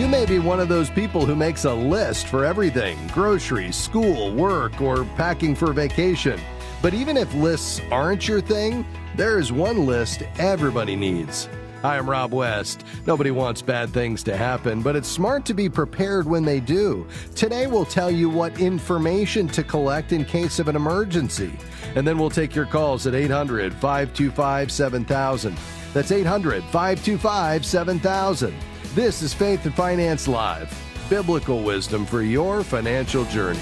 You may be one of those people who makes a list for everything: groceries, school, work, or packing for vacation. But even if lists aren't your thing, there is one list everybody needs. Hi, I'm Rob West. Nobody wants bad things to happen, but it's smart to be prepared when they do. Today, we'll tell you what information to collect in case of an emergency. And then we'll take your calls at 800-525-7000. That's 800-525-7000. This is Faith and Finance Live, biblical wisdom for your financial journey.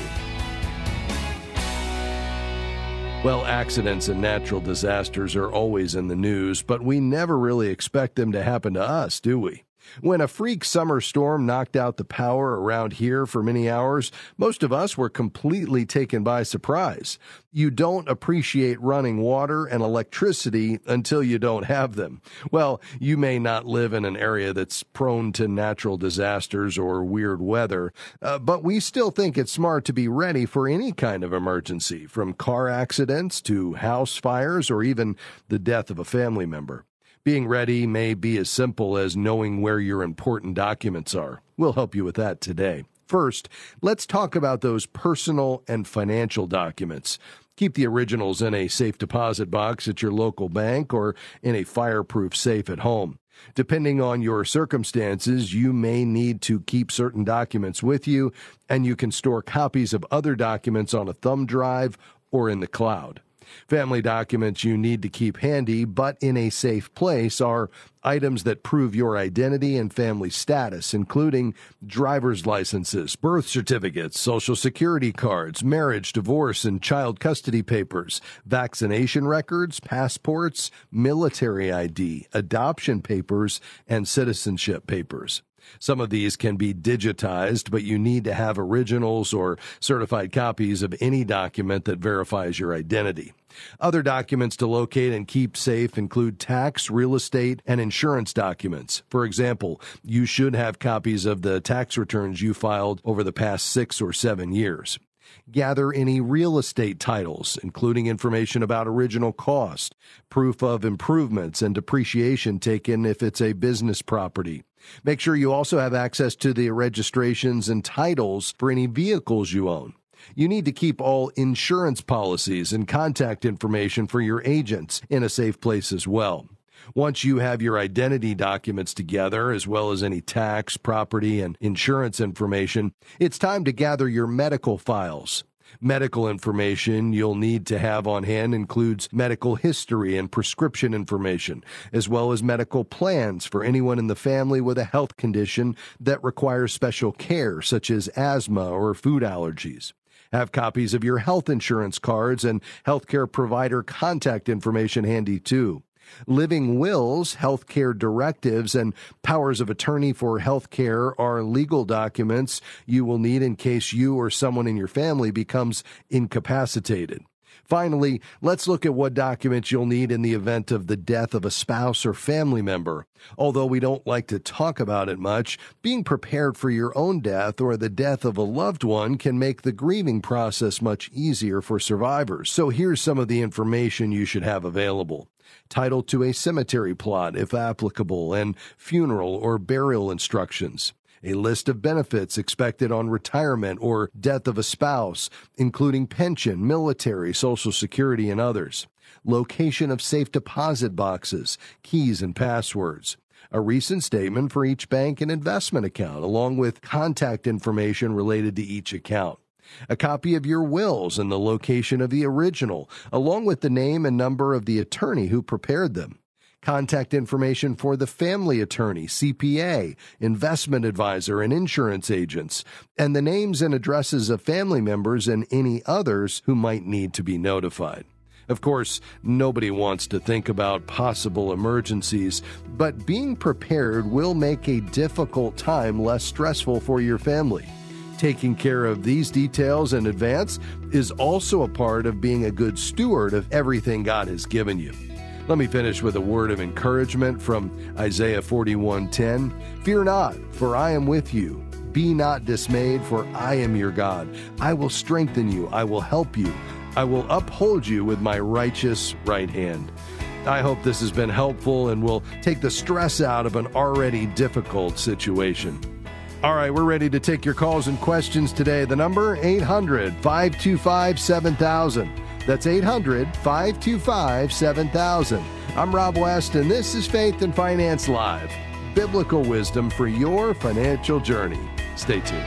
Well, accidents and natural disasters are always in the news, but we never really expect them to happen to us, do we? When a freak summer storm knocked out the power around here for many hours, most of us were completely taken by surprise. You don't appreciate running water and electricity until you don't have them. Well, you may not live in an area that's prone to natural disasters or weird weather, but we still think it's smart to be ready for any kind of emergency, from car accidents to house fires or even the death of a family member. Being ready may be as simple as knowing where your important documents are. We'll help you with that today. First, let's talk about those personal and financial documents. Keep the originals in a safe deposit box at your local bank or in a fireproof safe at home. Depending on your circumstances, you may need to keep certain documents with you, and you can store copies of other documents on a thumb drive or in the cloud. Family documents you need to keep handy, but in a safe place, are items that prove your identity and family status, including driver's licenses, birth certificates, social security cards, marriage, divorce, and child custody papers, vaccination records, passports, military ID, adoption papers, and citizenship papers. Some of these can be digitized, but you need to have originals or certified copies of any document that verifies your identity. Other documents to locate and keep safe include tax, real estate, and insurance documents. For example, you should have copies of the tax returns you filed over the past 6 or 7 years. Gather any real estate titles, including information about original cost, proof of improvements, and depreciation taken if it's a business property. Make sure you also have access to the registrations and titles for any vehicles you own. You need to keep all insurance policies and contact information for your agents in a safe place as well. Once you have your identity documents together, as well as any tax, property, and insurance information, it's time to gather your medical files. Medical information you'll need to have on hand includes medical history and prescription information, as well as medical plans for anyone in the family with a health condition that requires special care, such as asthma or food allergies. Have copies of your health insurance cards and healthcare provider contact information handy too. Living wills, healthcare directives, and powers of attorney for healthcare are legal documents you will need in case you or someone in your family becomes incapacitated. Finally, let's look at what documents you'll need in the event of the death of a spouse or family member. Although we don't like to talk about it much, being prepared for your own death or the death of a loved one can make the grieving process much easier for survivors. So here's some of the information you should have available. Title to a cemetery plot, if applicable, and funeral or burial instructions. A list of benefits expected on retirement or death of a spouse, including pension, military, Social Security, and others. Location of safe deposit boxes, keys, and passwords. A recent statement for each bank and investment account, along with contact information related to each account. A copy of your wills and the location of the original, along with the name and number of the attorney who prepared them. Contact information for the family attorney, CPA, investment advisor, and insurance agents, and the names and addresses of family members and any others who might need to be notified. Of course, nobody wants to think about possible emergencies, but being prepared will make a difficult time less stressful for your family. Taking care of these details in advance is also a part of being a good steward of everything God has given you. Let me finish with a word of encouragement from Isaiah 41:10. Fear not, for I am with you. Be not dismayed, for I am your God. I will strengthen you. I will help you. I will uphold you with my righteous right hand. I hope this has been helpful and will take the stress out of an already difficult situation. All right, we're ready to take your calls and questions today. The number, 800-525-7000. That's 800-525-7000. I'm Rob West, and this is Faith and Finance Live. Biblical wisdom for your financial journey. Stay tuned.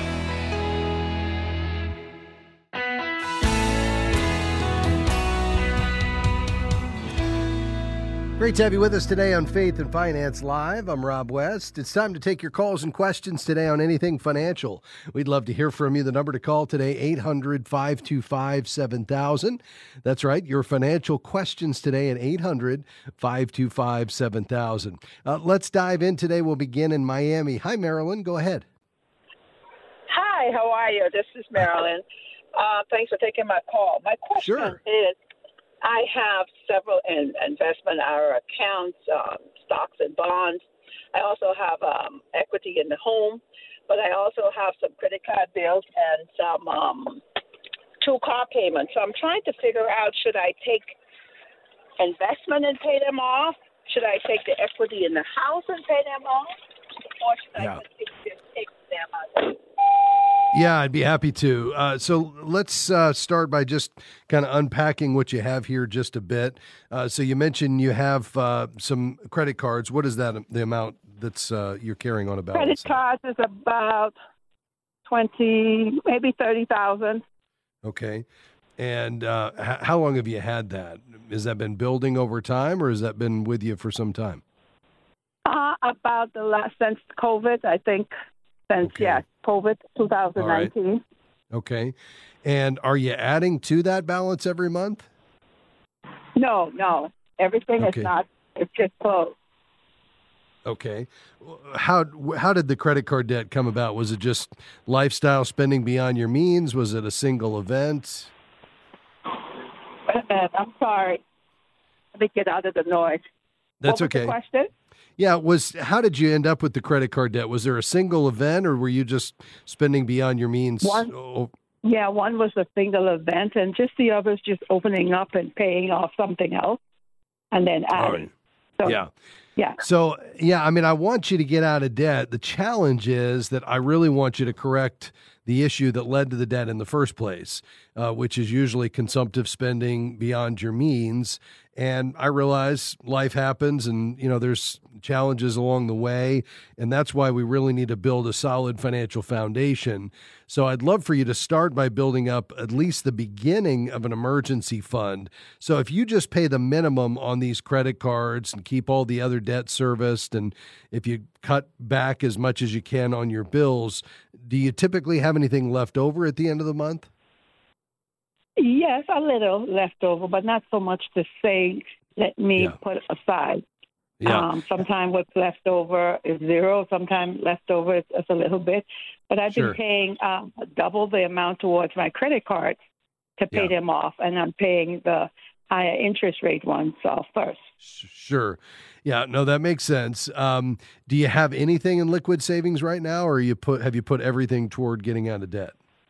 Great to have you with us today on Faith and Finance Live. I'm Rob West. It's time to take your calls and questions today on anything financial. We'd love to hear from you. The number to call today, 800-525-7000. That's right, your financial questions today at 800-525-7000. Let's dive in today. We'll begin in Miami. Hi, Marilyn. Go ahead. Hi, how are you? This is Marilyn. Thanks for taking my call. My question is, I have several investment accounts, stocks and bonds. I also have equity in the home, but I also have some credit card bills and some 2 car payments. So I'm trying to figure out, should I take investment and pay them off? Should I take the equity in the house and pay them off? Or should I just take them out? Yeah, I'd be happy to. So let's start by just kind of unpacking what you have here just a bit. So you mentioned you have some credit cards. What is that, the amount that's you're carrying on a balance? Credit cards is about 20, maybe 30,000. Okay. And how long have you had that? Has that been building over time, or has that been with you for some time? About since COVID, I think. COVID 2019. Right. Okay. And are you adding to that balance every month? No. Everything is not. It's just closed. Okay. How did the credit card debt come about? Was it just lifestyle spending beyond your means? Was it a single event? I'm sorry. Let me get out of the noise. That's what was okay. The question? Yeah, how did you end up with the credit card debt? Was there a single event, or were you just spending beyond your means? One was a single event, and just the others just opening up and paying off something else, and then adding. Right. So, yeah. So, I mean, I want you to get out of debt. The challenge is that I really want you to correct the issue that led to the debt in the first place, which is usually consumptive spending beyond your means. And I realize life happens and, there's challenges along the way. And that's why we really need to build a solid financial foundation. So I'd love for you to start by building up at least the beginning of an emergency fund. So if you just pay the minimum on these credit cards and keep all the other debt serviced, and if you cut back as much as you can on your bills, do you typically have anything left over at the end of the month? Yes, a little left over, but not so much to say, let me put aside. Yeah. Sometimes what's left over is zero. Sometimes left over is a little bit. But I've been paying double the amount towards my credit cards to pay them off, and I'm paying the higher interest rate ones first. Sure. Yeah, no, that makes sense. Do you have anything in liquid savings right now, or have you put everything toward getting out of debt?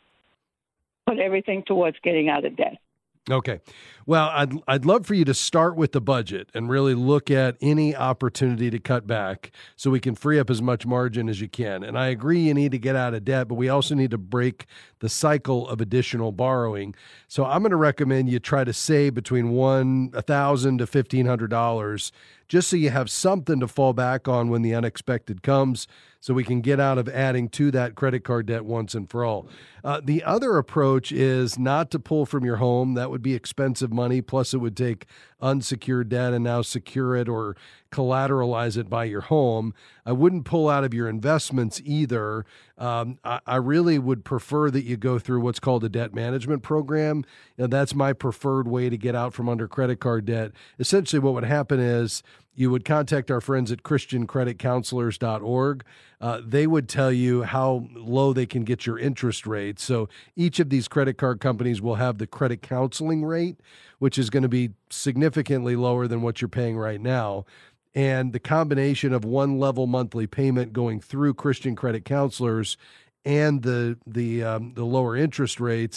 Put everything towards getting out of debt. Okay. Well, I'd love for you to start with the budget and really look at any opportunity to cut back so we can free up as much margin as you can. And I agree you need to get out of debt, but we also need to break the cycle of additional borrowing. So I'm going to recommend you try to save between $1,000 to $1,500 just so you have something to fall back on when the unexpected comes, so we can get out of adding to that credit card debt once and for all. The other approach is not to pull from your home. That would be expensive money. Plus, it would take unsecured debt and now secure it or collateralize it by your home. I wouldn't pull out of your investments either. I really would prefer that you go through what's called a debt management program. That's my preferred way to get out from under credit card debt. Essentially, what would happen is you would contact our friends at ChristianCreditCounselors.org. They would tell you how low they can get your interest rate. So each of these credit card companies will have the credit counseling rate, which is going to be significantly lower than what you're paying right now. And the combination of one level monthly payment going through Christian Credit Counselors and the lower interest rates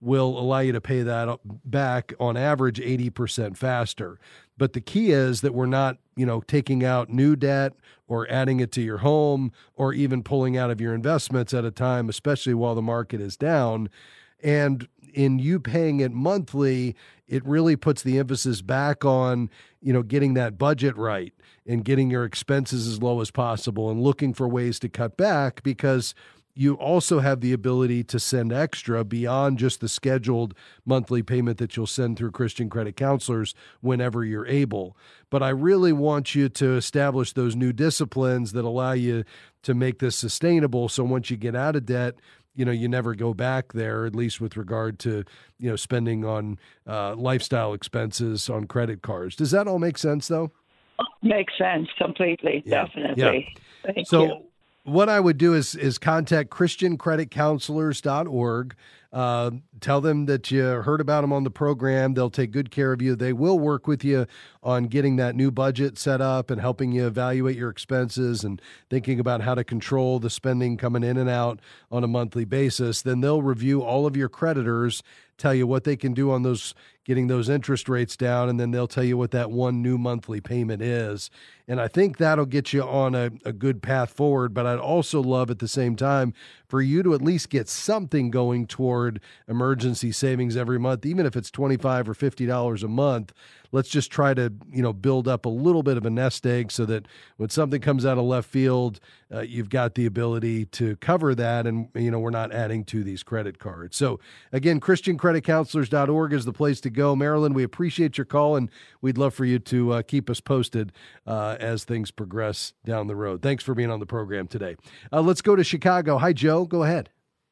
will allow you to pay that back on average 80% faster. But the key is that we're not, taking out new debt or adding it to your home or even pulling out of your investments at a time, especially while the market is down. And in you paying it monthly, it really puts the emphasis back on, getting that budget right and getting your expenses as low as possible and looking for ways to cut back, because you also have the ability to send extra beyond just the scheduled monthly payment that you'll send through Christian Credit Counselors whenever you're able. But I really want you to establish those new disciplines that allow you to make this sustainable. So once you get out of debt, you never go back there, at least with regard to, spending on lifestyle expenses on credit cards. Does that all make sense, though? Makes sense completely, definitely. Yeah. Thank you. What I would do is contact ChristianCreditCounselors.org. Tell them that you heard about them on the program. They'll take good care of you. They will work with you on getting that new budget set up and helping you evaluate your expenses and thinking about how to control the spending coming in and out on a monthly basis. Then they'll review all of your creditors, tell you what they can do on those, getting those interest rates down, and then they'll tell you what that one new monthly payment is. And I think that'll get you on a good path forward. But I'd also love at the same time for you to at least get something going toward emergency savings every month, even if it's $25 or $50 a month. Let's just try to, build up a little bit of a nest egg so that when something comes out of left field, you've got the ability to cover that. And, we're not adding to these credit cards. So again, ChristianCreditCounselors.org is the place to go. Marilyn, we appreciate your call, and we'd love for you to keep us posted as things progress down the road. Thanks for being on the program today. Let's go to Chicago. Hi, Joe. Go ahead.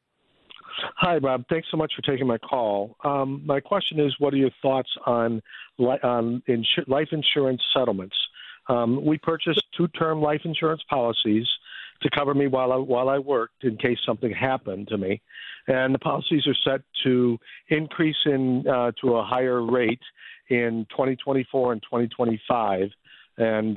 Hi, Bob. Thanks so much for taking my call. My question is, what are your thoughts on life insurance settlements? We purchased 2-term life insurance policies to cover me while I worked in case something happened to me. And the policies are set to increase to a higher rate in 2024 and 2025. And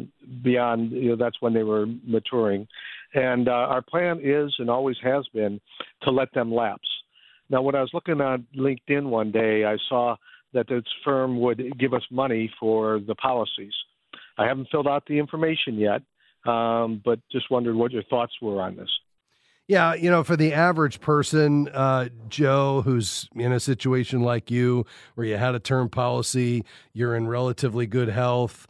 beyond, that's when they were maturing. And our plan is, and always has been, to let them lapse. Now, when I was looking on LinkedIn one day, I saw that this firm would give us money for the policies. I haven't filled out the information yet, but just wondered what your thoughts were on this. Yeah, for the average person, Joe, who's in a situation like you, where you had a term policy, you're in relatively good health,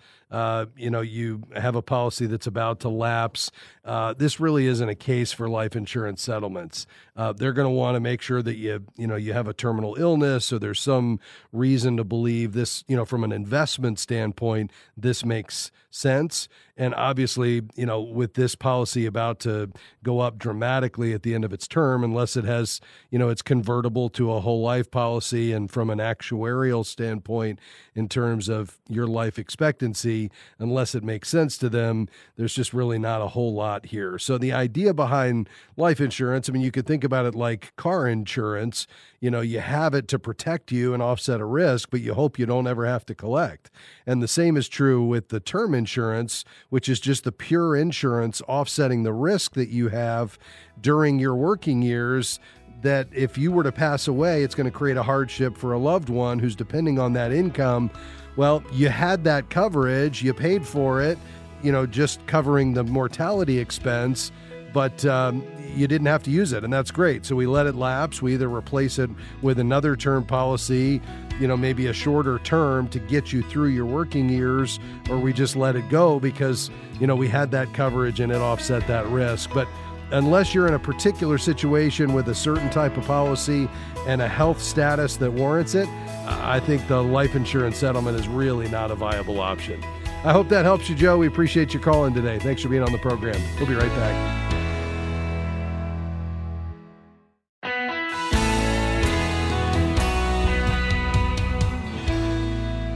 you have a policy that's about to lapse. This really isn't a case for life insurance settlements. They're going to want to make sure that you have a terminal illness, so there's some reason to believe this, from an investment standpoint, this makes sense. And obviously, with this policy about to go up dramatically at the end of its term, unless it has, it's convertible to a whole life policy, and from an actuarial standpoint, in terms of your life expectancy, unless it makes sense to them, there's just really not a whole lot here. So the idea behind life insurance, you could think about it like car insurance. You have it to protect you and offset a risk, but you hope you don't ever have to collect. And the same is true with the term insurance, which is just the pure insurance offsetting the risk that you have during your working years, that if you were to pass away, it's going to create a hardship for a loved one who's depending on that income. Well, you had that coverage, you paid for it, just covering the mortality expense, but you didn't have to use it, and that's great. So we let it lapse. We either replace it with another term policy, maybe a shorter term to get you through your working years, or we just let it go because, we had that coverage and it offset that risk. But unless you're in a particular situation with a certain type of policy and a health status that warrants it, I think the life insurance settlement is really not a viable option. I hope that helps you, Joe. We appreciate you calling today. Thanks for being on the program. We'll be right back.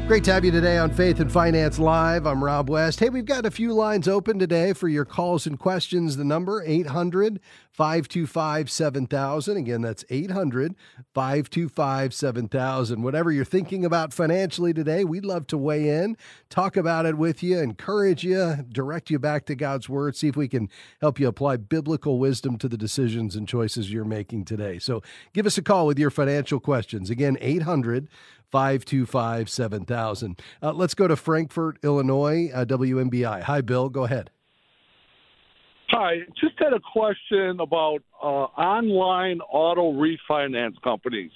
Great to have you today on Faith and Finance Live. I'm Rob West. Hey, we've got a few lines open today for your calls and questions. The number, 800-525-7000. Again, that's 800-525-7000. Whatever you're thinking about financially today, we'd love to weigh in, talk about it with you, encourage you, direct you back to God's Word, see if we can help you apply biblical wisdom to the decisions and choices you're making today. So give us a call with your financial questions. Again, 800-525-7000. Let's go to Frankfort, Illinois, WMBI. Hi, Bill. Go ahead. Hi. Just had a question about online auto refinance companies.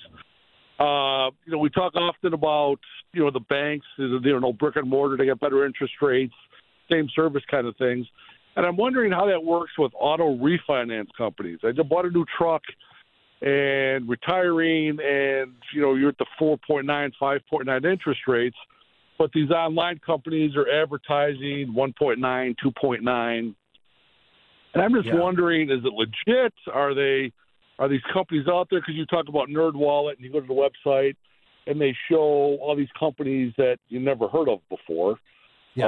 We talk often about, the banks, brick and mortar, they get better interest rates, same service kind of things. And I'm wondering how that works with auto refinance companies. I just bought a new truck and retiring, and you're at the 4.9, 5.9 interest rates, but these online companies are advertising 1.9, 2.9. And I'm just wondering, is it legit? Are these companies out there? Because you talk about NerdWallet, and you go to the website, and they show all these companies that you never heard of before. Yeah.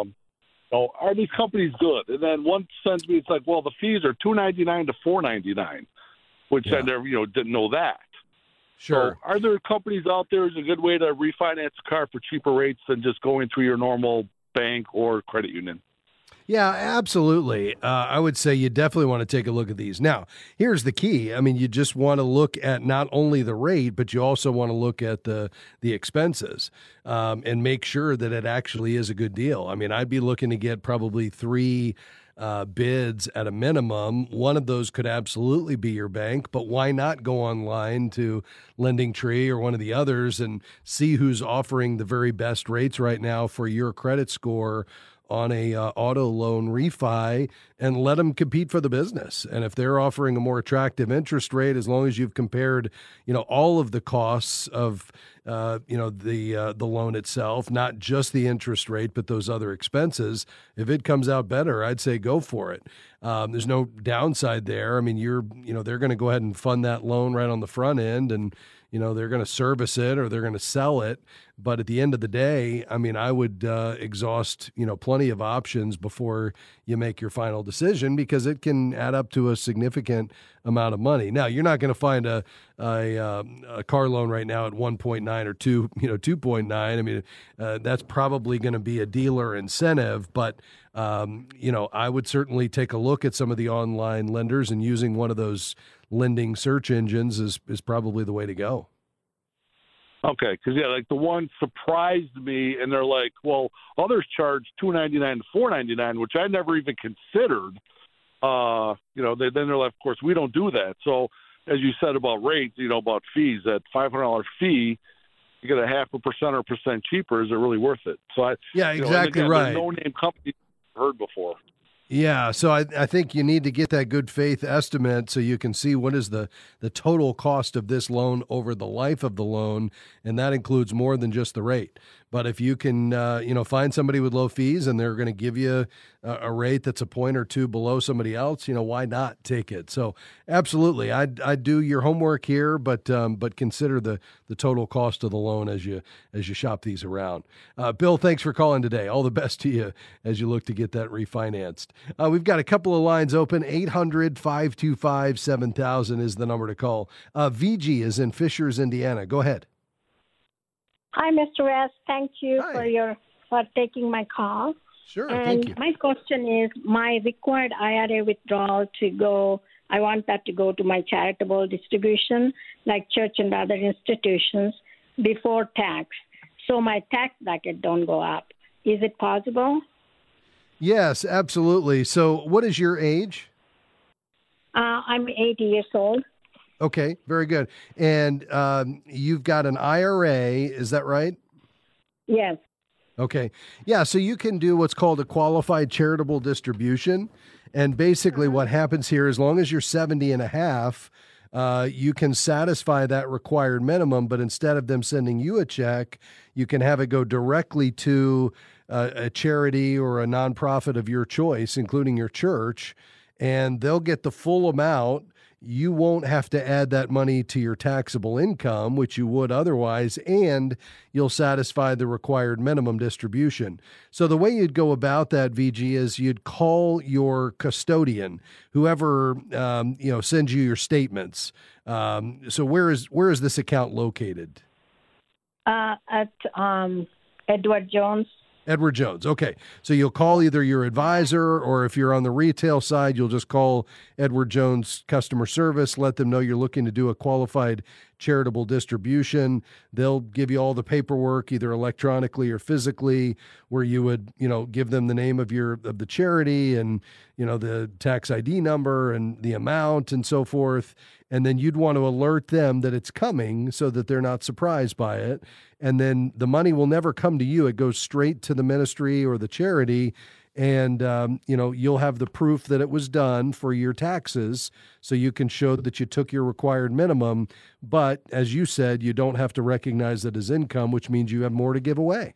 Are these companies good? And then one sends me, it's like, well, the fees are $2.99 to $4.99. Which I never, didn't know that. Sure. So are there companies out there is a good way to refinance a car for cheaper rates than just going through your normal bank or credit union? Yeah, absolutely. I would say you definitely want to take a look at these. Now, here's the key. I mean, you just want to look at not only the rate, but you also want to look at the expenses and make sure that it actually is a good deal. I mean, I'd be looking to get probably three bids at a minimum. One of those could absolutely be your bank, but why not go online to LendingTree or one of the others and see who's offering the very best rates right now for your credit score on a auto loan refi, and let them compete for the business. And if they're offering a more attractive interest rate, as long as you've compared, all of the costs of, the loan itself, not just the interest rate, but those other expenses, if it comes out better, I'd say go for it. There's no downside there. I mean, they're going to go ahead and fund that loan right on the front end, and they're going to service it or they're going to sell it. But at the end of the day, I mean, I would exhaust, plenty of options before you make your final decision, because it can add up to a significant amount of money. Now, you're not going to find a car loan right now at 1.9 or 2.9. I mean, that's probably going to be a dealer incentive, but I would certainly take a look at some of the online lenders, and using one of those lending search engines is probably the way to go. Okay, because like the one surprised me, and they're like, well, others charge $2.99 to $4.99, which I never even considered. Then they're like, of course, we don't do that. So as you said about rates, about fees, that $500 fee, you get a 0.5% or percent cheaper. Is it really worth it? So exactly right. No name company I've heard before. Yeah, so I think you need to get that good faith estimate so you can see what is the total cost of this loan over the life of the loan, and that includes more than just the rate. But if you can, find somebody with low fees and they're going to give you a rate that's a point or two below somebody else, why not take it? So absolutely, I'd do your homework here, but consider the total cost of the loan as you shop these around. Bill, thanks for calling today. All the best to you as you look to get that refinanced. We've got a couple of lines open. 800-525-7000 is the number to call. VG is in Fishers, Indiana. Go ahead. Hi, Mr. West. Thank you for taking my call. Sure, and thank you. My question is, my required IRA withdrawal I want that to go to my charitable distribution, like church and other institutions, before tax. So my tax bracket don't go up. Is it possible? Yes, absolutely. So what is your age? I'm 80 years old. Okay, very good. And you've got an IRA, is that right? Yes. Okay. Yeah, so you can do what's called a qualified charitable distribution. And basically what happens here, as long as you're 70 and a half, you can satisfy that required minimum, but instead of them sending you a check, you can have it go directly to a charity or a nonprofit of your choice, including your church, and they'll get the full amount you won't have to add that money to your taxable income, which you would otherwise, and you'll satisfy the required minimum distribution. So the way you'd go about that, VG, is you'd call your custodian, whoever sends you your statements. So where is this account located? At Edward Jones. Edward Jones. Okay. So you'll call either your advisor, or if you're on the retail side, you'll just call Edward Jones customer service, let them know you're looking to do a qualified charitable distribution. They'll give you all the paperwork, either electronically or physically, where you would, give them the name of the charity and, the tax ID number and the amount and so forth. And then you'd want to alert them that it's coming so that they're not surprised by it. And then the money will never come to you. It goes straight to the ministry or the charity. And, you'll have the proof that it was done for your taxes, so you can show that you took your required minimum. But as you said, you don't have to recognize it as income, which means you have more to give away.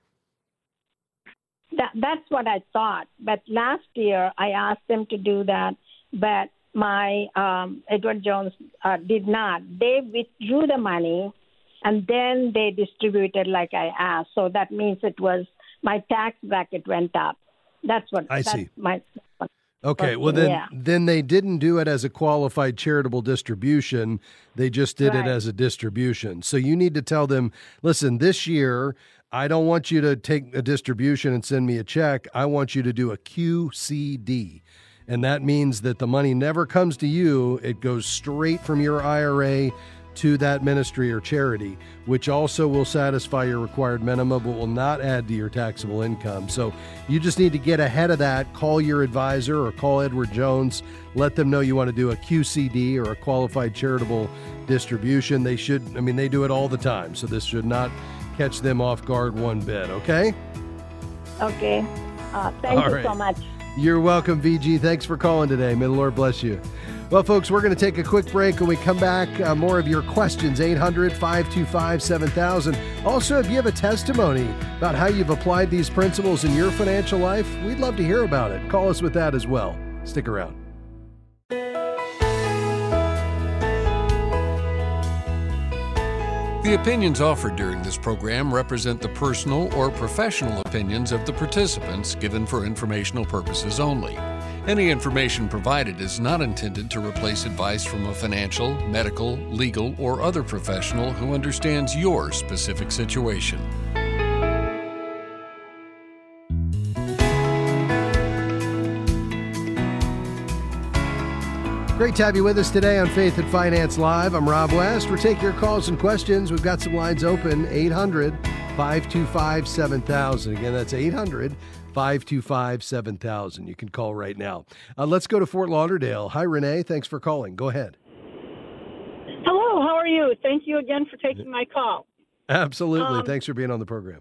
That's what I thought. But last year I asked them to do that, but my Edward Jones did not. They withdrew the money, and then they distributed like I asked. So that means it was my tax bracket went up. That's what I see. Okay, well then they didn't do it as a qualified charitable distribution. They just did it as a distribution. So you need to tell them, listen, this year I don't want you to take a distribution and send me a check. I want you to do a QCD. And that means that the money never comes to you. It goes straight from your IRA to that ministry or charity, which also will satisfy your required minimum, but will not add to your taxable income. So you just need to get ahead of that. Call your advisor or call Edward Jones. Let them know you want to do a QCD or a qualified charitable distribution. They do it all the time. So this should not catch them off guard one bit. Okay? Okay. Thank you so much. You're welcome, VG. Thanks for calling today. May the Lord bless you. Well, folks, we're going to take a quick break. When we come back, more of your questions, 800-525-7000. Also, if you have a testimony about how you've applied these principles in your financial life, we'd love to hear about it. Call us with that as well. Stick around. The opinions offered during this program represent the personal or professional opinions of the participants, given for informational purposes only. Any information provided is not intended to replace advice from a financial, medical, legal, or other professional who understands your specific situation. Great to have you with us today on Faith and Finance Live. I'm Rob West. We're taking your calls and questions. We've got some lines open, 800-525-7000. Again, that's 800-525-7000. You can call right now. Let's go to Fort Lauderdale. Hi, Renee. Thanks for calling. Go ahead. Hello. How are you? Thank you again for taking my call. Absolutely. Thanks for being on the program.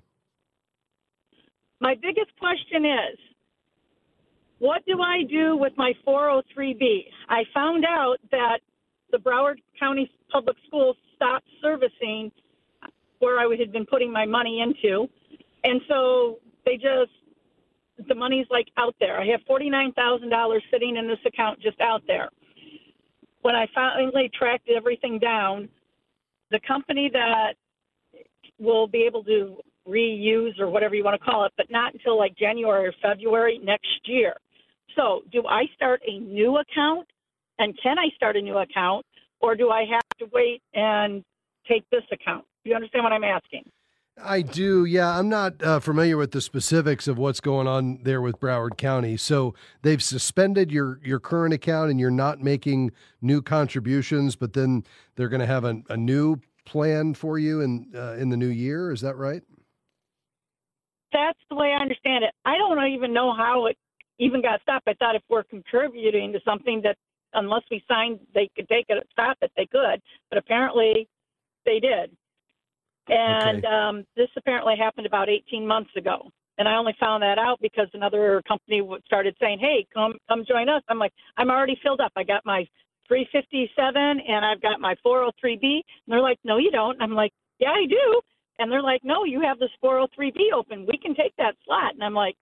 My biggest question is, what do I do with my 403B? I found out that the Broward County Public Schools stopped servicing where I had been putting my money into. And so the money's like out there. I have $49,000 sitting in this account just out there. When I finally tracked everything down, the company that will be able to reuse or whatever you want to call it, but not until like January or February next year. So do I start a new account, and can I start a new account, or do I have to wait and take this account? Do you understand what I'm asking? I do, yeah. I'm not familiar with the specifics of what's going on there with Broward County. So they've suspended your current account, and you're not making new contributions, but then they're going to have a new plan for you in the new year. Is that right? That's the way I understand it. I don't even know how it even got stopped. I thought if we're contributing to something that unless we signed, they could take it, stop it, they could. But apparently they did. And this apparently happened about 18 months ago. And I only found that out because another company started saying, hey, come join us. I'm like, I'm already filled up. I got my 357 and I've got my 403B. And they're like, no, you don't. And I'm like, yeah, I do. And they're like, no, you have this 403B open. We can take that slot. And I'm like,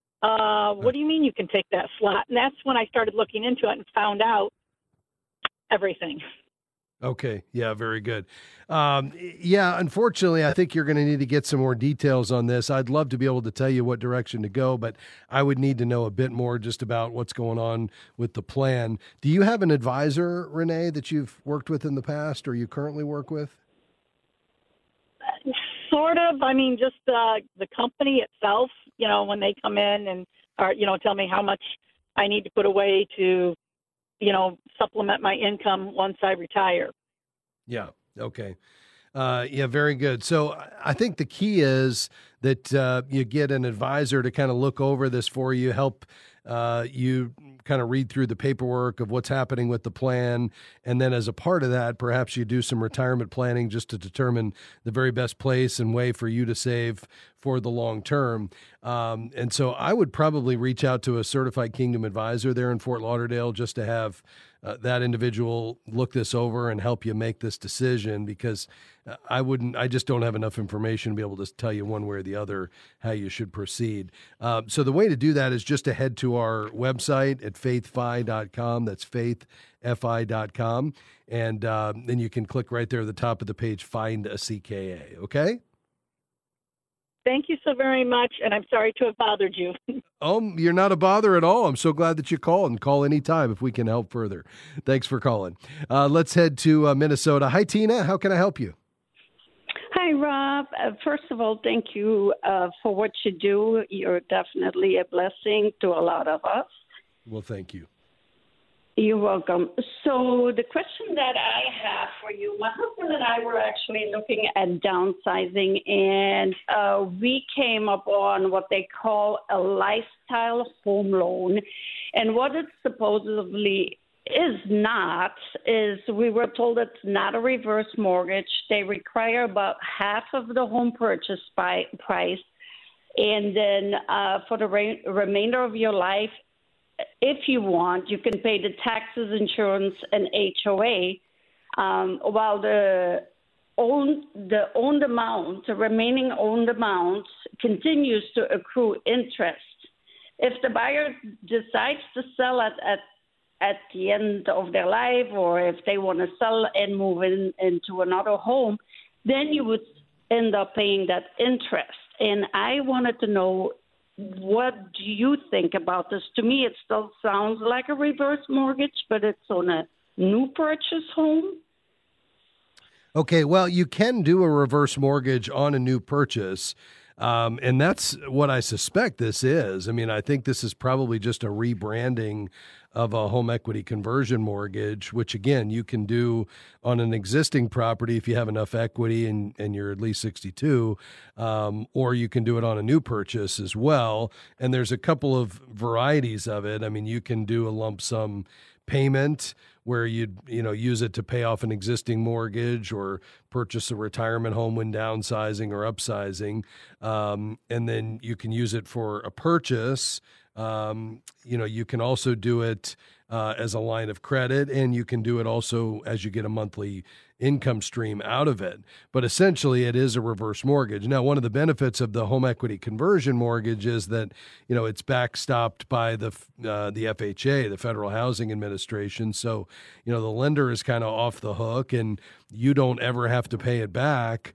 what do you mean you can take that slot? And that's when I started looking into it and found out everything. Okay. Yeah, very good. Yeah, unfortunately, I think you're going to need to get some more details on this. I'd love to be able to tell you what direction to go, but I would need to know a bit more just about what's going on with the plan. Do you have an advisor, Renee, that you've worked with in the past or you currently work with? Sort of. I mean, just the company itself, when they come in and tell me how much I need to put away to supplement my income once I retire. Yeah. Okay. Yeah, very good. So I think the key is that you get an advisor to kind of look over this for you, help you kind of read through the paperwork of what's happening with the plan. And then as a part of that, perhaps you do some retirement planning just to determine the very best place and way for you to save for the long term. And so I would probably reach out to a certified Kingdom advisor there in Fort Lauderdale just to have that individual look this over and help you make this decision, because I just don't have enough information to be able to tell you one way or the other how you should proceed. So the way to do that is just to head to our website at faithfi.com. That's faithfi.com. And then you can click right there at the top of the page, Find a CKA. Okay? Thank you so very much, and I'm sorry to have bothered you. Oh, you're not a bother at all. I'm so glad that you called, and call anytime if we can help further. Thanks for calling. Let's head to Minnesota. Hi, Tina. How can I help you? Hi, Rob. First of all, thank you for what you do. You're definitely a blessing to a lot of us. Well, thank you. You're welcome. So the question that I have for you, my husband and I were actually looking at downsizing, and we came upon what they call a lifestyle home loan. And what it supposedly is not is we were told it's not a reverse mortgage. They require about half of the home purchase price. And then for the remainder of your life, if you want, you can pay the taxes, insurance, and HOA, while the remaining owned amount continues to accrue interest. If the buyer decides to sell at the end of their life, or if they want to sell and move into another home, then you would end up paying that interest. And I wanted to know, what do you think about this? To me, it still sounds like a reverse mortgage, but it's on a new purchase home. Okay, well, you can do a reverse mortgage on a new purchase, and that's what I suspect this is. I mean, I think this is probably just a rebranding of a home equity conversion mortgage, which, again, you can do on an existing property if you have enough equity and you're at least 62, or you can do it on a new purchase as well. And there's a couple of varieties of it. I mean, you can do a lump sum payment where you'd use it to pay off an existing mortgage or purchase a retirement home when downsizing or upsizing, and then you can use it for a purchase. You can also do it as a line of credit, and you can do it also as you get a monthly income stream out of it. But essentially, it is a reverse mortgage. Now, one of the benefits of the home equity conversion mortgage is that, it's backstopped by the FHA, the Federal Housing Administration. So, the lender is kind of off the hook, and you don't ever have to pay it back,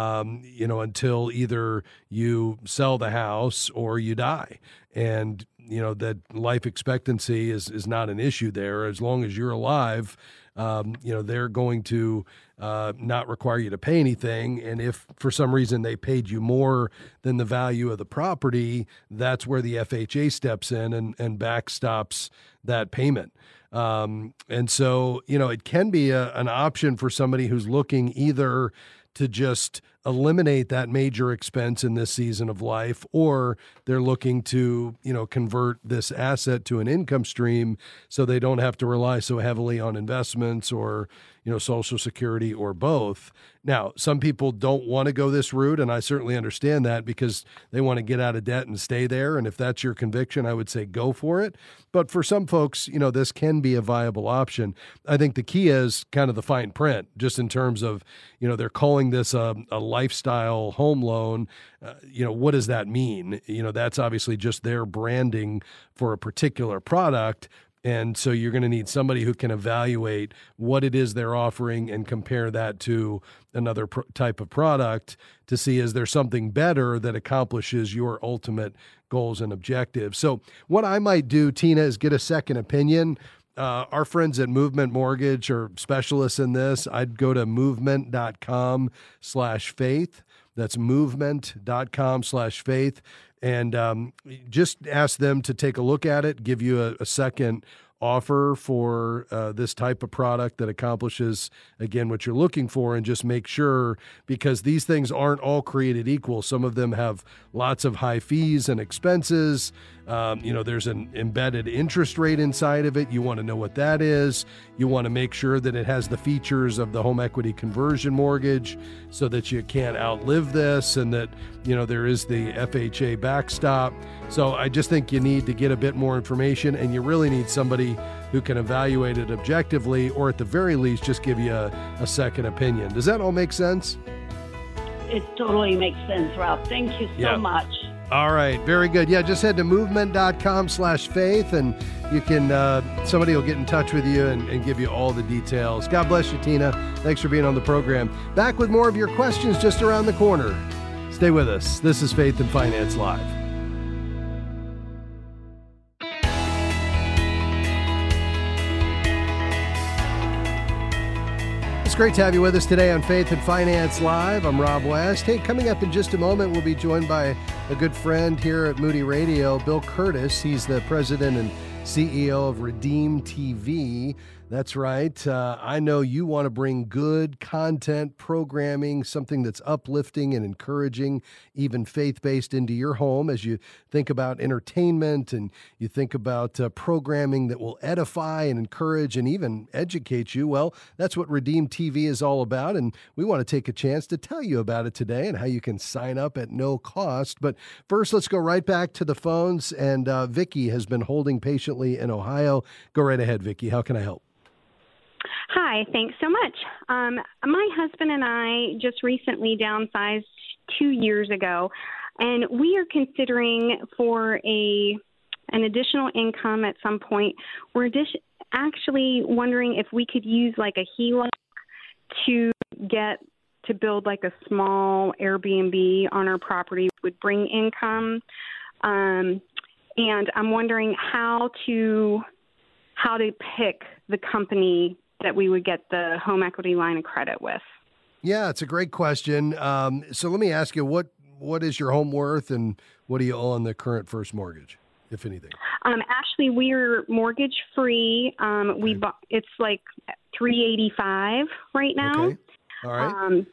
until either you sell the house or you die. And, that life expectancy is not an issue there. As long as you're alive, they're going to not require you to pay anything. And if for some reason they paid you more than the value of the property, that's where the FHA steps in and backstops that payment. And so, it can be an option for somebody who's looking either to just eliminate that major expense in this season of life, or they're looking to, convert this asset to an income stream so they don't have to rely so heavily on investments or, Social Security or both. Now, some people don't want to go this route, and I certainly understand that because they want to get out of debt and stay there. And if that's your conviction, I would say go for it. But for some folks, this can be a viable option. I think the key is kind of the fine print, just in terms of, they're calling this a lifestyle home loan. What does that mean? That's obviously just their branding for a particular product. And so you're going to need somebody who can evaluate what it is they're offering and compare that to another type of product to see, is there something better that accomplishes your ultimate goals and objectives. So what I might do, Tina, is get a second opinion. Our friends at Movement Mortgage are specialists in this. I'd go to movement.com/faith. That's movement.com/faith. And just ask them to take a look at it, give you a second offer for this type of product that accomplishes, again, what you're looking for, and just make sure, because these things aren't all created equal. Some of them have lots of high fees and expenses. There's an embedded interest rate inside of it. You want to know what that is. You want to make sure that it has the features of the home equity conversion mortgage so that you can't outlive this, and that, there is the FHA backstop. So I just think you need to get a bit more information, and you really need somebody who can evaluate it objectively, or at the very least, just give you a second opinion. Does that all make sense? It totally makes sense, Rob. Thank you so much. All right. Very good. Yeah, just head to movement.com/faith, and you can, somebody will get in touch with you and give you all the details. God bless you, Tina. Thanks for being on the program. Back with more of your questions just around the corner. Stay with us. This is Faith and Finance Live. It's great to have you with us today on Faith and Finance Live. I'm Rob West. Hey, coming up in just a moment, we'll be joined by a good friend here at Moody Radio, Bill Curtis. He's the president and CEO of Redeem TV. That's right. I know you want to bring good content, programming, something that's uplifting and encouraging, even faith-based, into your home as you think about entertainment and you think about programming that will edify and encourage and even educate you. Well, that's what Redeem TV is all about, and we want to take a chance to tell you about it today and how you can sign up at no cost. But first, let's go right back to the phones, and Vicki has been holding patiently in Ohio. Go right ahead, Vicki. How can I help? Hi, thanks so much. My husband and I just recently downsized 2 years ago, and we are considering for an additional income at some point. We're actually wondering if we could use like a HELOC to build like a small Airbnb on our property, would bring income. And I'm wondering how to pick the company that we would get the home equity line of credit with. Yeah, it's a great question. So let me ask you, what is your home worth, and what do you owe on the current first mortgage, if anything? Actually, we're mortgage free. We bought, it's like $385 right now. Okay. All right.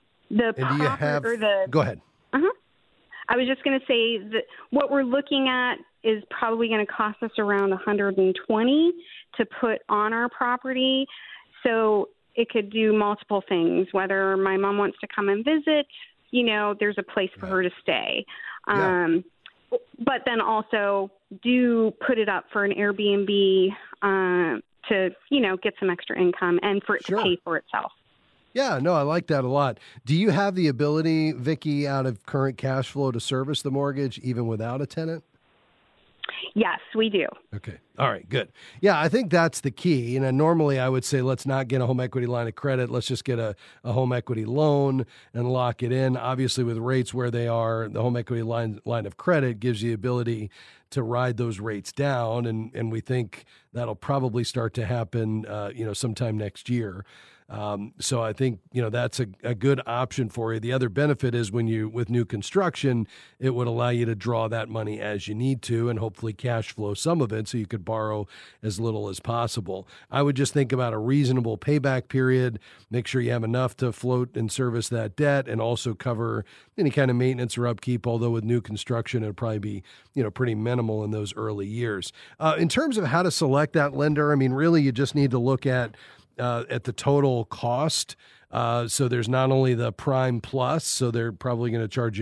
Go ahead. I was just going to say that what we're looking at is probably going to cost us around $120 to put on our property. So it could do multiple things, whether my mom wants to come and visit, there's a place for her to stay. But then also do put it up for an Airbnb to, get some extra income and for it to pay for itself. Yeah, no, I like that a lot. Do you have the ability, Vicki, out of current cash flow to service the mortgage even without a tenant? Yes, we do. Okay. All right, good. Yeah, I think that's the key. And normally I would say, let's not get a home equity line of credit. Let's just get a home equity loan and lock it in. Obviously, with rates where they are, the home equity line of credit gives you the ability to ride those rates down. And we think that'll probably start to happen, sometime next year. So I think, that's a good option for you. The other benefit is with new construction, it would allow you to draw that money as you need to and hopefully cash flow some of it so you could borrow as little as possible. I would just think about a reasonable payback period, make sure you have enough to float and service that debt and also cover any kind of maintenance or upkeep, although with new construction, it'll probably be, pretty minimal in those early years. In terms of how to select that lender, really you just need to look at the total cost. So there's not only the Prime Plus, so they're probably going to charge you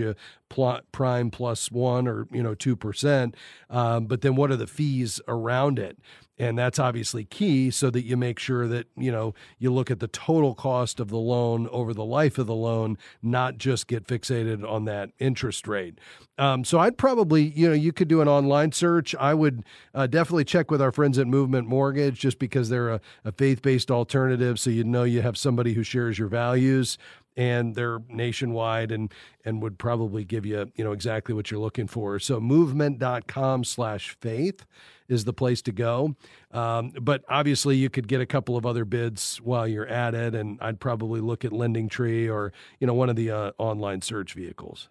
prime plus 1 or 2%, but then what are the fees around it? And that's obviously key, so that you make sure that, you look at the total cost of the loan over the life of the loan, not just get fixated on that interest rate. So I'd probably, you could do an online search. I would definitely check with our friends at Movement Mortgage, just because they're a faith-based alternative. So you have somebody who shares your values, and they're nationwide and would probably give you, exactly what you're looking for. So movement.com/faith is the place to go. But obviously you could get a couple of other bids while you're at it. And I'd probably look at LendingTree or, one of the online search vehicles.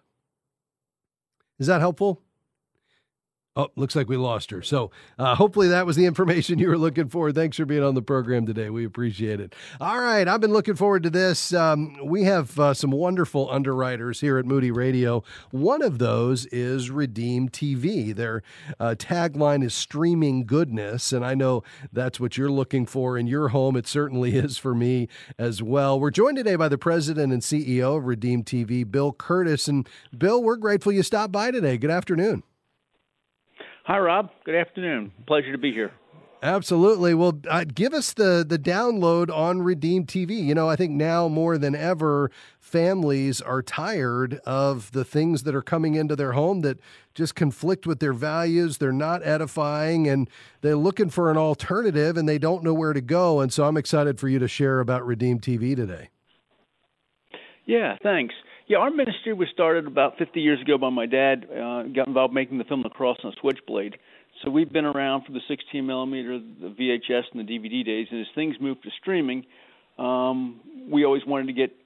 Is that helpful? Oh, looks like we lost her. So hopefully that was the information you were looking for. Thanks for being on the program today. We appreciate it. All right. I've been looking forward to this. We have some wonderful underwriters here at Moody Radio. One of those is Redeem TV. Their tagline is streaming goodness. And I know that's what you're looking for in your home. It certainly is for me as well. We're joined today by the president and CEO of Redeem TV, Bill Curtis. And Bill, we're grateful you stopped by today. Good afternoon. Hi, Rob. Good afternoon. Pleasure to be here. Absolutely. Well, give us the download on Redeem TV. I think now more than ever, families are tired of the things that are coming into their home that just conflict with their values. They're not edifying, and they're looking for an alternative, and they don't know where to go. And so I'm excited for you to share about Redeem TV today. Yeah, thanks. Yeah, our ministry was started about 50 years ago by my dad. Got involved making the film The Cross on a Switchblade. So we've been around for the 16 millimeter, the VHS, and the DVD days. And as things moved to streaming, we always wanted to get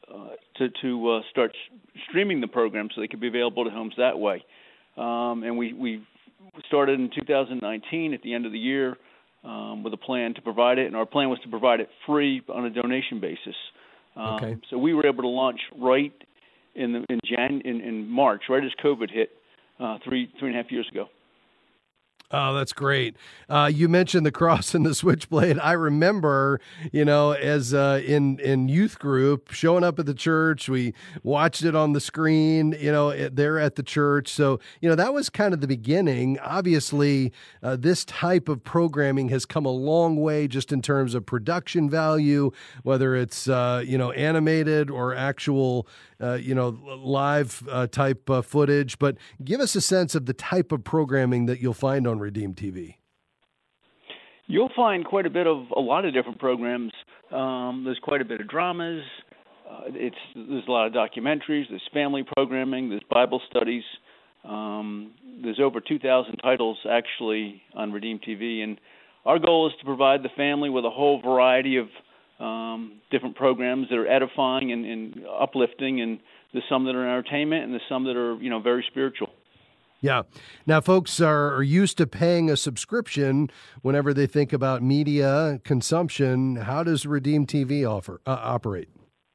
to start streaming the program so they could be available to homes that way. And we started in 2019 at the end of the year with a plan to provide it. And our plan was to provide it free on a donation basis. Okay. So we were able to launch right in March, right as COVID hit, 3.5 years ago. Oh, that's great. You mentioned The Cross and the Switchblade. I remember, as in youth group, showing up at the church. We watched it on the screen, there at the church. So, that was kind of the beginning. Obviously, this type of programming has come a long way just in terms of production value, whether it's, animated or actual, live type footage. But give us a sense of the type of programming that you'll find on Redeem TV. You'll find quite a bit of a lot of different programs. There's quite a bit of dramas. There's a lot of documentaries. There's family programming. There's Bible studies. There's over 2,000 titles actually on Redeem TV, and our goal is to provide the family with a whole variety of different programs that are edifying and uplifting, and there's some that are entertainment, and there's some that are very spiritual. Yeah. Now, folks are used to paying a subscription whenever they think about media consumption. How does Redeem TV operate?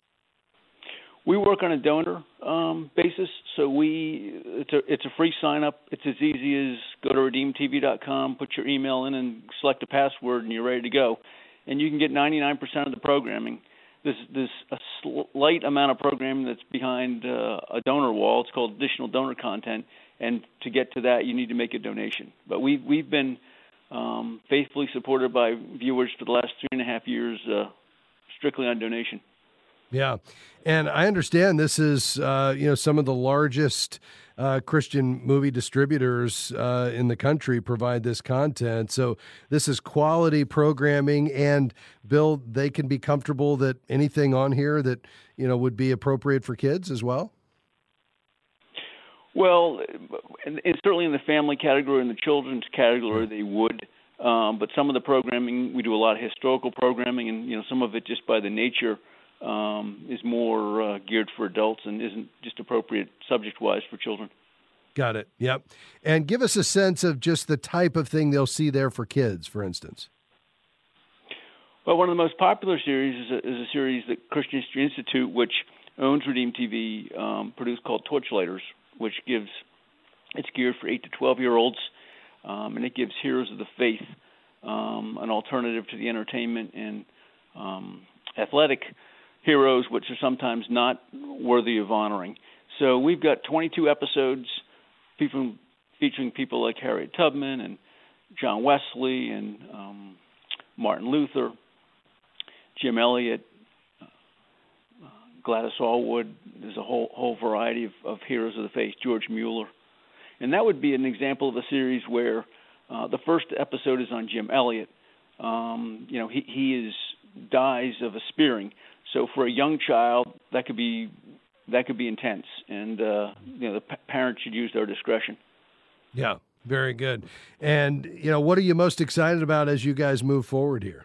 We work on a donor basis, so it's a free sign up. It's as easy as go to redeemtv.com, put your email in, and select a password, and you're ready to go. And you can get 99% of the programming. There's a slight amount of programming that's behind a donor wall. It's called additional donor content, and to get to that, you need to make a donation. But we've been faithfully supported by viewers for the last 3.5 years, strictly on donation. Yeah, and I understand this is some of the largest Christian movie distributors in the country provide this content. So this is quality programming, and Bill, they can be comfortable that anything on here that would be appropriate for kids as well. Well, and certainly in the family category and the children's category, they would. But some of the programming, we do a lot of historical programming, and some of it just by the nature is more geared for adults and isn't just appropriate subject-wise for children. Got it. Yep. And give us a sense of just the type of thing they'll see there for kids, for instance. Well, one of the most popular series is a series that Christian History Institute, which owns Redeem TV, produced called Torchlighters, which it's geared for 8 to 12-year-olds, and it gives heroes of the faith an alternative to the entertainment and athletic heroes, which are sometimes not worthy of honoring. So we've got 22 episodes featuring people like Harriet Tubman and John Wesley and Martin Luther, Jim Elliot, Gladys Allwood. There's a whole variety of heroes of the faith, George Mueller. And that would be an example of a series where the first episode is on Jim Elliot. He dies of a spearing. So for a young child, that could be intense, and the parents should use their discretion. Yeah, very good. And what are you most excited about as you guys move forward here?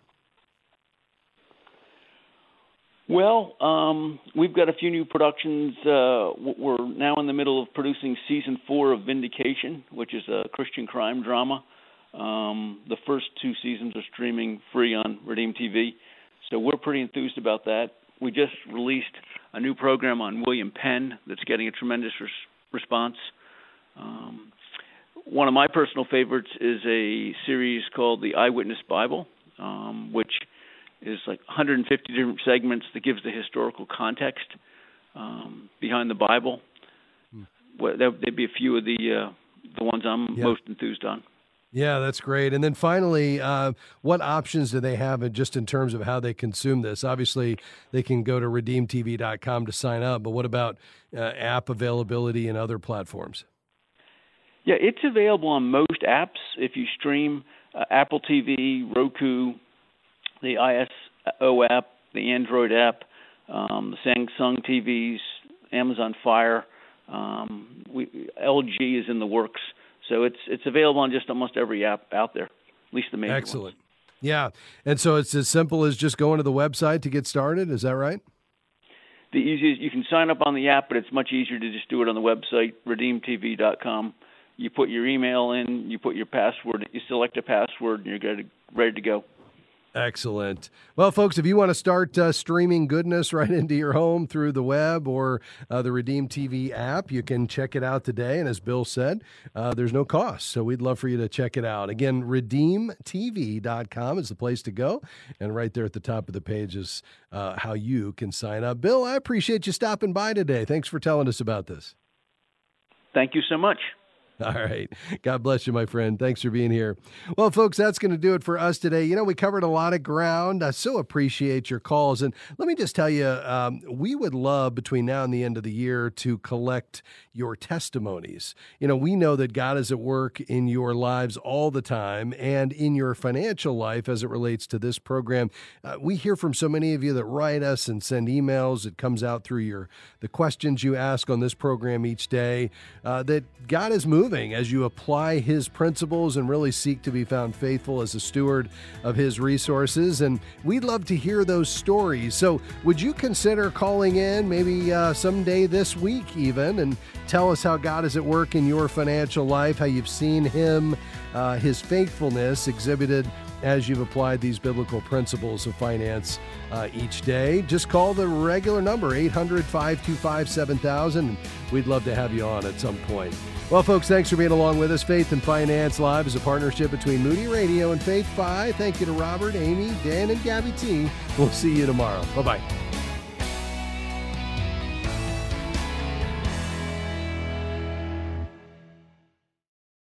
Well, we've got a few new productions. We're now in the middle of producing season 4 of Vindication, which is a Christian crime drama. The first 2 seasons are streaming free on Redeem TV, so we're pretty enthused about that. We just released a new program on William Penn that's getting a tremendous response. One of my personal favorites is a series called The Eyewitness Bible, which is like 150 different segments that gives the historical context behind the Bible. There'd be a few of the ones I'm most enthused on. Yeah, that's great. And then finally, what options do they have just in terms of how they consume this? Obviously, they can go to redeemtv.com to sign up, but what about app availability and other platforms? Yeah, it's available on most apps. If you stream Apple TV, Roku, the ISO app, the Android app, the Samsung TVs, Amazon Fire, LG is in the works. So it's available on just almost every app out there, at least the major ones. Excellent. Yeah, and so it's as simple as just going to the website to get started. Is that right? The easiest, you can sign up on the app, but it's much easier to just do it on the website, redeemtv.com. You put your email in, you put your password, you select a password, and you're ready to go. Excellent. Well, folks, if you want to start streaming goodness right into your home through the web or the Redeem TV app, you can check it out today. And as Bill said, there's no cost. So we'd love for you to check it out. Again, redeemtv.com is the place to go. And right there at the top of the page is how you can sign up. Bill, I appreciate you stopping by today. Thanks for telling us about this. Thank you so much. All right. God bless you, my friend. Thanks for being here. Well, folks, that's going to do it for us today. We covered a lot of ground. I so appreciate your calls. And let me just tell you, we would love between now and the end of the year to collect your testimonies. We know that God is at work in your lives all the time and in your financial life as it relates to this program. We hear from so many of you that write us and send emails. It comes out through the questions you ask on this program each day, that God is moving as you apply His principles and really seek to be found faithful as a steward of His resources. And we'd love to hear those stories. So would you consider calling in maybe someday this week even and tell us how God is at work in your financial life, how you've seen Him, His faithfulness exhibited as you've applied these biblical principles of finance each day. Just call the regular number, 800-525-7000, and we'd love to have you on at some point. Well, folks, thanks for being along with us. Faith and Finance Live is a partnership between Moody Radio and Faith 5. Thank you to Robert, Amy, Dan, and Gabby T. We'll see you tomorrow. Bye-bye.